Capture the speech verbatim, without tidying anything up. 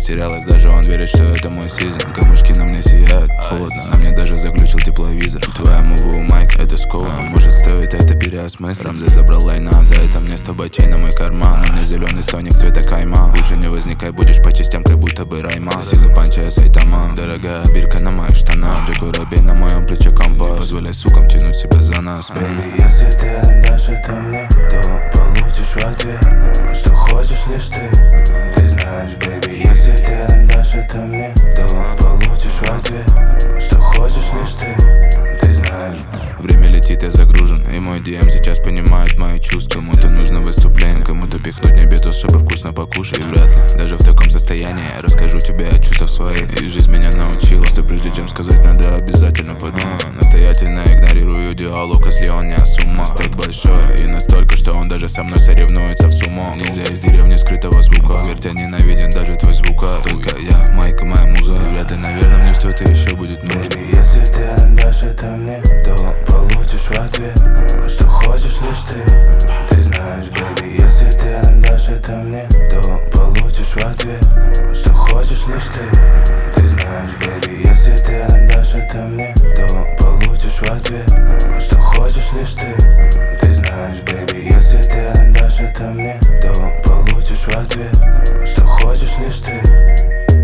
растерялась, даже он верит, что это мой сизон. Камушки на мне сияют, холодно, на мне даже заглючил тепловизор. Твоя мува у Майк, это сковано, может стоит это переосмыслить. Рамзес забрал лайнап, за это мне сто бачей на мой карман. На мне зеленый соник цвета кайма. Лучше не возникай, будешь по частям, как будто бы райма. Силы панча, я сайтама, дорогая бирка на моих штанах. Джеку Робей на моем плече компас. Не позволяй сукам тянуть себя за нас. Baby, если ты отдашь это мне, то получишь в ответ, что хочешь лишь ты. Ты знаешь, baby, если ты отдашь это мне, то получишь в ответ, что хочешь лишь ты. Ты знаешь. Время летит, я загружен, и мой ди эм сейчас понимает мои чувства. Кому-то нужно выступление, кому-то пихнуть не беду, чтобы вкусно покушать. И вряд ли, даже в таком состоянии я расскажу тебе о чувствах своих. И жизнь меня научила, что прежде чем сказать, надо обязательно подумать. Настоятельно игнорирую диалог, если он не с ума. Стек большой, и настолько, что он даже со мной соревнуется в сумо. Нельзя из деревни скрытого звука, поверь, тебя ненавиден даже твой звука. Только я, Майка, моя муза, и вряд ли, наверное, мне что-то еще будет нужно. Baby, если ты отдашь это мне, то получишь в ответ, что хочешь лишь ты. Ты знаешь, baby, если ты отдашь это мне, то получишь в ответ, что хочешь лишь ты. Ты знаешь, baby, если ты отдашь это мне, то получишь в ответ, что хочешь лишь ты. Ты знаешь, baby, если ты отдашь это мне, то получишь в ответ, что хочешь лишь ты.